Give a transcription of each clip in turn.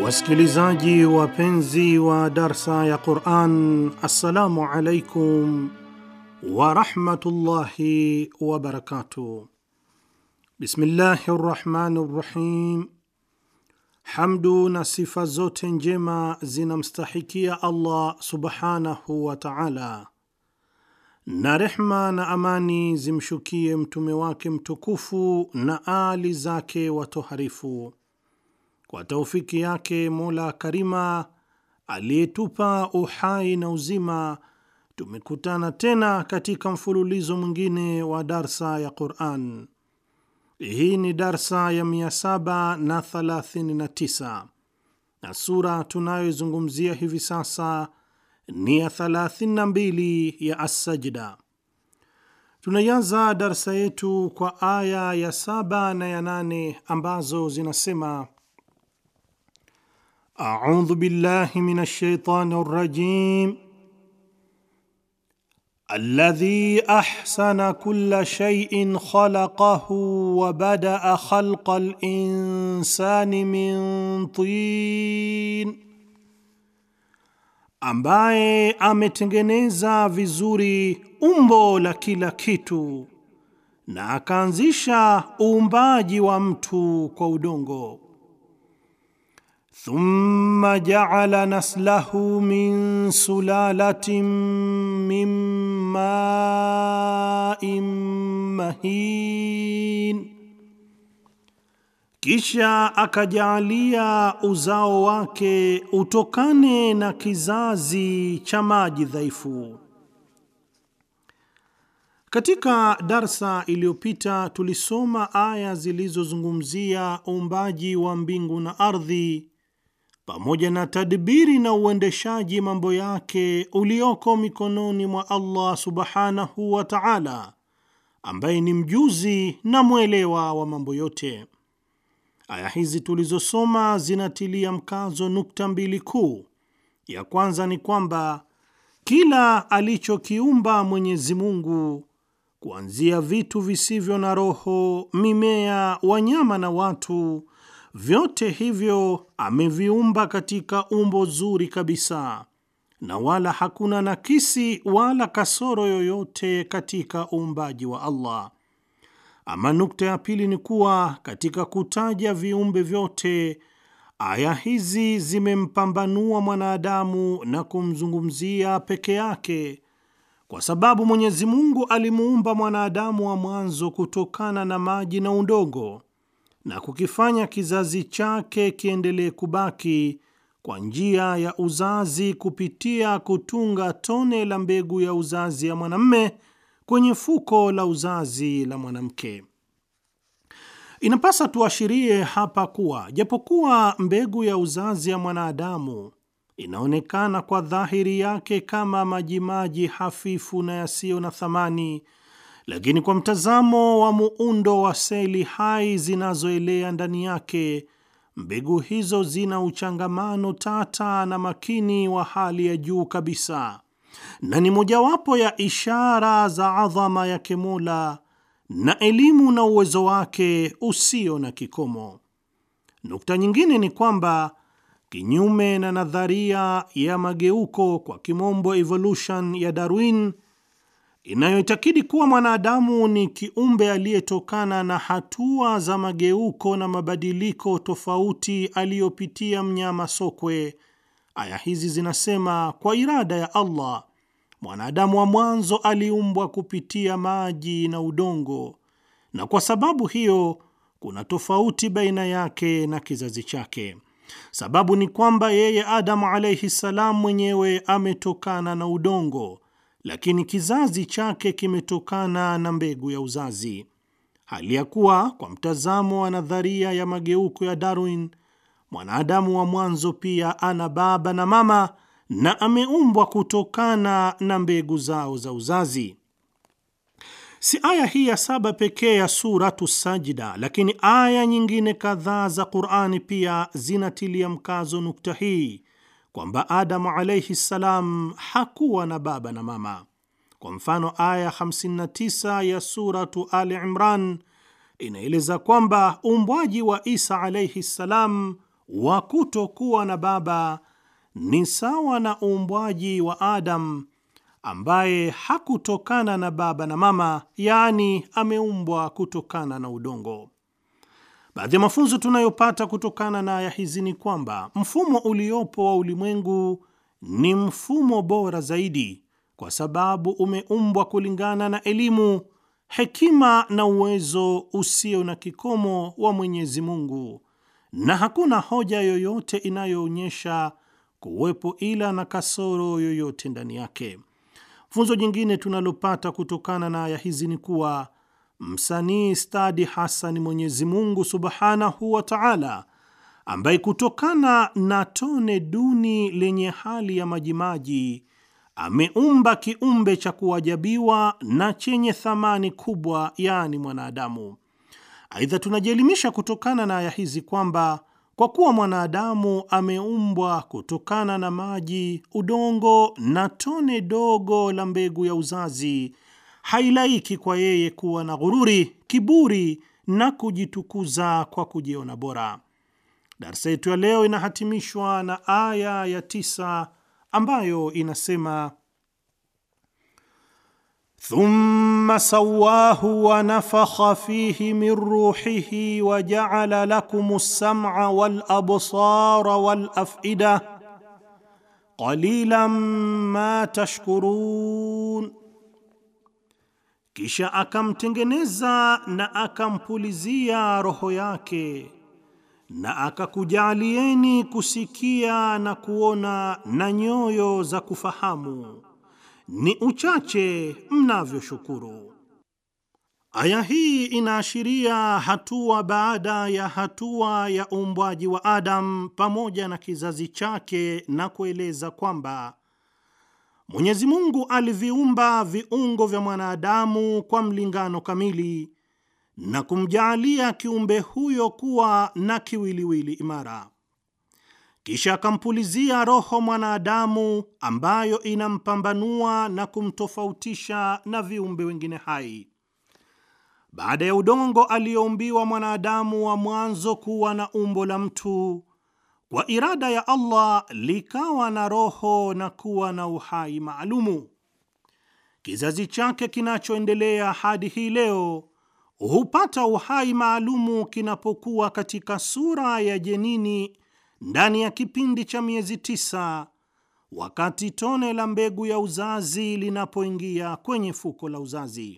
Wasikilizaji wapenzi wa darsa ya Qur'an, assalamu alaikum wa rahmatullahi wa barakatuh. Bismillahir Rahmanir Rahim. Hamdu na sifa zote njema zinamstahikia Allah subhanahu wa ta'ala, na rehma na amani zimshukie mtume wake mtukufu na ali zake watoharifu. Kwa taufiki yake Mola Karima aliyetupa uhai na uzima, tumekutana tena katika mfululizo mwingine wa darsa ya Qur'an. Hii ni darsa ya 739 na sura tunayozungumzia hivi sasa ni ya 32 ya As-Sajda. Tunaianza darsa yetu kwa aya ya 7 na ya 8 ambazo zinasema: A'udhu billahi minash shaitanir rajim. Alladhi ahsana kulla shay'in khalaqahu wa bada'a khalqal insani min tin, ambaye ametengeneza vizuri umbo la kila kitu na akaanzisha uumbaji wa mtu kwa udongo. Thumma ja'ala naslahu min sulalatin min ma'in mahin, kisha akajalia uzao wake utokane na kizazi cha maji dhaifu. Katika darsa iliyopita tulisoma aya zilizozungumzia uumbaji wa mbingu na ardhi pamoja na tadbiri na uendeshaji mambo yake ulioko mikononi mwa Allah subhanahu wa ta'ala, ambaye ni mjuzi na mwelewa wa mambo yote. Aya hizi tulizosoma zinatilia mkazo nukta mbili kuu. Ya kwanza ni kwamba kila alichokiumba Mwenyezi Mungu, kuanzia vitu visivyo na roho, mimea, wanyama na watu, vyote hivyo ameviumba katika umbo zuri kabisa, na wala hakuna nakisi wala kasoro yoyote katika uumbaji wa Allah. Ama nukta ya pili ni kuwa katika kutaja viumbe vyote, aya hizi zimempambanua mwanadamu na kumzungumzia peke yake, kwa sababu Mwenyezi Mungu alimuumba mwanadamu wa mwanzo kutokana na maji na udongo, na kukifanya kizazi chake kiendelee kubaki kwa njia ya uzazi kupitia kutunga tone la mbegu ya uzazi ya mwanamume kwenye fuko la uzazi la mwanamke. Inapasa tuashirie hapa kuwa japokuwa mbegu ya uzazi ya mwanadamu inaonekana kwa dhahiri yake kama majimaji hafifu na yasiyo na thamani, lakini kwa mtazamo wa muundo wa seli hai zinazoelea ndani yake, mbegu hizo zina uchangamano tata na makini wa hali ya juu kabisa, na ni mojawapo ya ishara za adhama yake Mola na elimu na uwezo wake usio na kikomo. Nukta nyingine ni kwamba kinyume na nadharia ya mageuko, kwa kimombo evolution, ya Darwin, inayoitakidi kuwa mwanadamu ni kiumbe aliyetokana na hatua za mageuko na mabadiliko tofauti aliyopitia mnyama sokwe, aya hizi zinasema kwa irada ya Allah, mwanadamu wa mwanzo aliumbwa kupitia maji na udongo, na kwa sababu hiyo kuna tofauti baina yake na kizazi chake. Sababu ni kwamba yeye Adamu alayhi salam mwenyewe ametokana na udongo, lakini kizazi chake kimetokana na mbegu ya uzazi. Hali ya kuwa kwa mtazamo wa nadharia ya mageuko ya Darwin, mwanadamu wa mwanzo pia ana baba na mama na ameumbwa kutokana na mbegu zao za uzazi. Si aya hii ya 7 pekee ya suratu Sajda, lakini aya nyingine kadhaa za Qur'ani pia zinatilia mkazo nukta hii, kwamba Adamu alayhi salam hakuwa na baba na mama. Kwa mfano, aya 59 ya suratu Ali Imran inaeleza kwamba uumbwaji wa Isa alayhi salam wa kutokuwa na baba ni sawa na uumbwaji wa Adam ambaye hakutokana na baba na mama, yaani ameumbwa kutokana na udongo. Baadhi ya mafunzo tunayopata kutokana na aya hizi ni kwamba mfumo uliopo wa ulimwengu ni mfumo bora zaidi kwa sababu umeumbwa kulingana na elimu, hekima na uwezo usio na kikomo wa Mwenyezi Mungu, na hakuna hoja yoyote inayoonyesha kuwepo ila na kasoro yoyote ndani yake. Funzo jingine tunalopata kutokana na aya hizi ni kuwa msanii stadi hasa ni Mwenyezi Mungu Subhanahu wa Ta'ala, ambaye kutokana na tone duni lenye hali ya majimaji ameumba kiumbe cha kuajabiwa na chenye thamani kubwa, yaani mwanadamu. Aidha, tunajielimisha kutokana na aya hizi kwamba kwa kuwa mwanadamu ameumbwa kutokana na maji, udongo na tone dogo la mbegu ya uzazi, hailaiki kwa yeye kuwa na ghururi, kiburi na kujitukuza kwa kujiona bora. Darsa yetu ya leo inahatimishwa na aya ya 9 ambayo inasema: thumma sawahu wa nafakha fihi min ruhihi wa ja'ala lakumus sam'a wal absara wal af'ida qalilan ma tashkurun, kisha akamtengeneza na akampulizia roho yake na akakujalieni kusikia na kuona na nyoyo za kufahamu, ni uchache mnavyoshukuru. Aya hii inaashiria hatua baada ya hatua ya uumbwaji wa Adam pamoja na kizazi chake, na kueleza kwamba Mwenyezi Mungu aliviumba viungo vya mwanadamu kwa mlingano kamili na kumjaalia kiumbe huyo kuwa na kiwiliwili imara. Kisha akampulizia roho mwanadamu ambayo inampambanua na kumtofautisha na viumbe wengine hai. Baada ya udongo aliyoumbiwa mwanadamu wa mwanzo kuwa na umbo la mtu, kwa irada ya Allah likawa na roho na kuwa na uhai maalumu. Kizazi chake kinachoendelea hadi hii leo hupata uhai maalumu kinapokuwa katika sura ya jenini ndani ya kipindi cha miezi 9, wakati tone la mbegu ya uzazi linapoingia kwenye fuko la uzazi.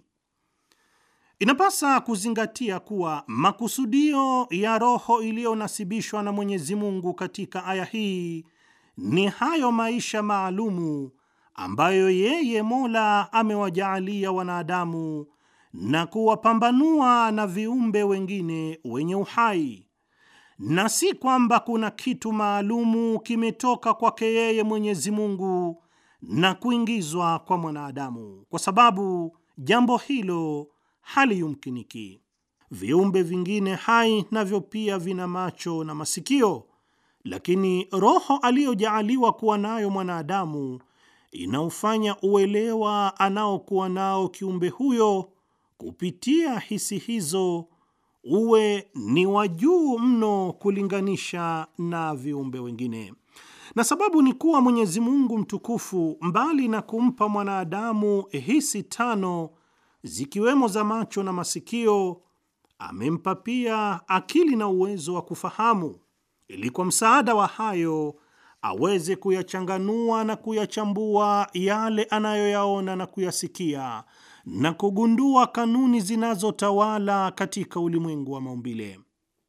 Inapasa kuzingatia kuwa makusudio ya roho iliyonasibishwa na Mwenyezi Mungu katika aya hii ni hayo maisha maalumu ambayo yeye Mola amewajaalia wanadamu na kuwapambanua na viumbe wengine wenye uhai, na si kwamba kuna kitu maalumu kimetoka kwake yeye Mwenyezi Mungu na kuingizwa kwa mwanadamu, kwa sababu jambo hilo haliyumkiniki. Viumbe vingine hai navyo pia vina macho na masikio, lakini roho aliyojaaliwa kuwa nayo mwanadamu inaufanya uelewa anaokuwa nao kiumbe huyo kupitia hisi hizo uwe ni wa juu mno kulinganisha na viumbe wengine. Na sababu ni kuwa Mwenyezi Mungu mtukufu, mbali na kumpa mwanadamu hisi 5 zikiwemo za macho na masikio, amempa pia akili na uwezo wa kufahamu, ili kwa msaada wa hayo aweze kuyachanganua na kuyachambua yale anayoyaona na kuyasikia na kugundua kanuni zinazotawala katika ulimwengu wa maumbile.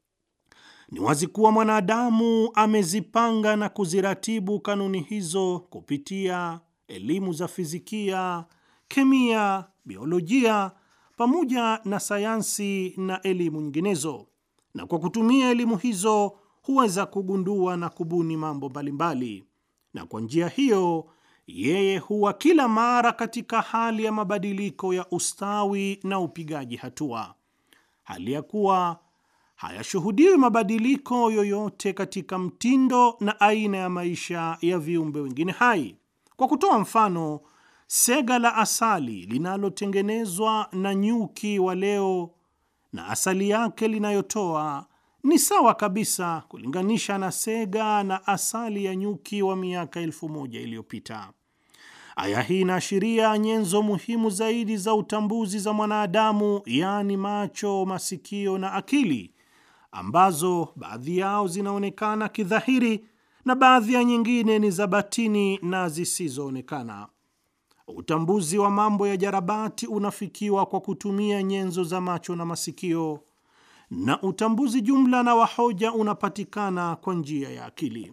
Ni wazi kuwa mwanadamu amezipanga na kuziratibu kanuni hizo kupitia elimu za fizikia, kemia, biolojia pamoja na sayansi na elimu nyinginezo, na kwa kutumia elimu hizo huweza kugundua na kubuni mambo mbalimbali, na kwa njia hiyo yeye huwa kila mara katika hali ya mabadiliko ya ustawi na upigaji hatua, hali ya kuwa hayashuhudiwi mabadiliko yoyote katika mtindo na aina ya maisha ya viumbe wengine hai. Kwa kutoa mfano, sega la asali linalotengenezwa na nyuki wa leo na asali yake linayotoa ni sawa kabisa kulinganisha na sega na asali ya nyuki wa miaka 1000 iliyopita. Aya hii inaashiria nyenzo muhimu zaidi za utambuzi za mwanadamu, yaani macho, masikio na akili, ambazo baadhi yao zinaonekana kidhahiri na baadhi ya nyingine ni za batini na zisizoonekana. Utambuzi wa mambo ya jarabati unafikiwa kwa kutumia nyenzo za macho na masikio, na utambuzi jumla na wa hoja unapatikana kwa njia ya akili.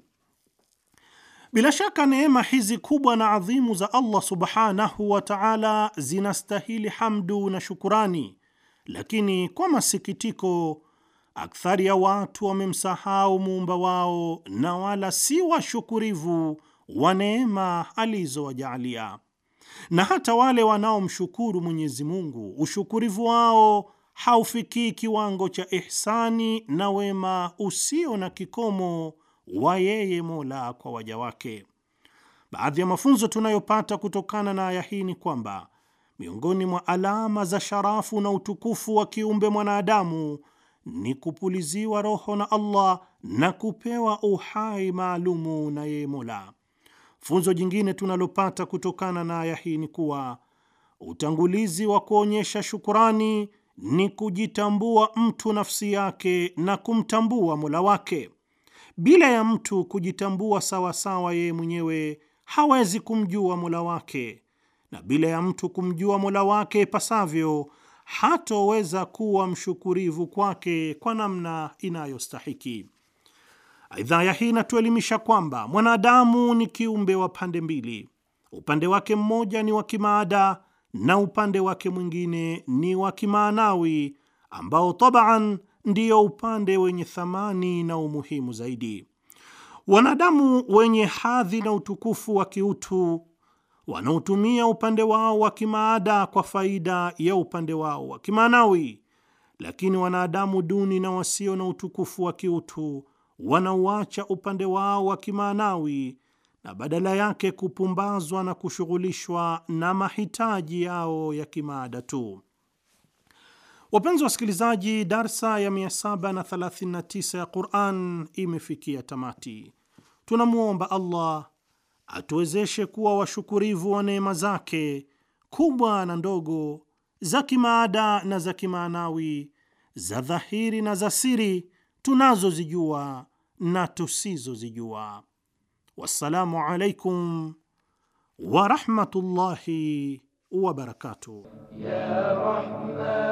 Bila shaka neema hizi kubwa na adhimu za Allah subhanahu wa ta'ala zinastahili hamdu na shukurani, lakini kwa masikitiko, akthari ya watu wamemsahau muumba wao na wala si washukurivu wa neema alizowajaalia. Na hata wale wanaomshukuru Mwenyezi Mungu, ushukurivu wao haufikii kiwango cha ihsani na wema usio na kikomo wa yeye Mola kwa waja wake. Baadhi ya mafunzo tunayopata kutokana na aya hii ni kwamba miongoni mwa alama za sharafu na utukufu wa kiumbe mwanadamu ni kupuliziwa roho na Allah na kupewa uhai maalumu na yeye Mola. Funzo jingine tunalopata kutokana na aya hii ni kuwa utangulizi wa kuonyesha shukurani ni kujitambua mtu nafsi yake na kumtambua Mola wake. Bila ya mtu kujitambua sawasawa yeye mwenyewe, hawezi kumjua Mola wake, na bila ya mtu kumjua Mola wake ipasavyo, hatoweza kuwa mshukurivu kwake kwa namna inayostahiki. Aidha, aya hii inatuelimisha kwamba mwanadamu ni kiumbe wa pande mbili. Upande wake mmoja ni wa kimaada na upande wake mwingine ni wa kimaanawi, ambao tabaan ndiyo upande wenye thamani na umuhimu zaidi. Wanadamu wenye hadhi na utukufu wa kiutu wanaotumia upande wao wa kimaada kwa faida ya upande wao wa kimaanawi, lakini wanadamu duni na wasio na utukufu wa kiutu wanauacha upande wao wa kimaanawi na badala yake kupumbazwa na kushughulishwa na mahitaji yao ya kimaada tu. Wapenzi wasikilizaji, darsa ya 739 ya Qur'an imefikia tamati. Tunamuomba Allah atuwezeshe kuwa washukurivu wa neema zake kubwa na ndogo, za kimaada na za kimaanawi, za dhahiri na za siri, tunazozijua na tusizozijua. Wassalamu alaikum wa rahmatullahi wa barakatuh. Ya Rahman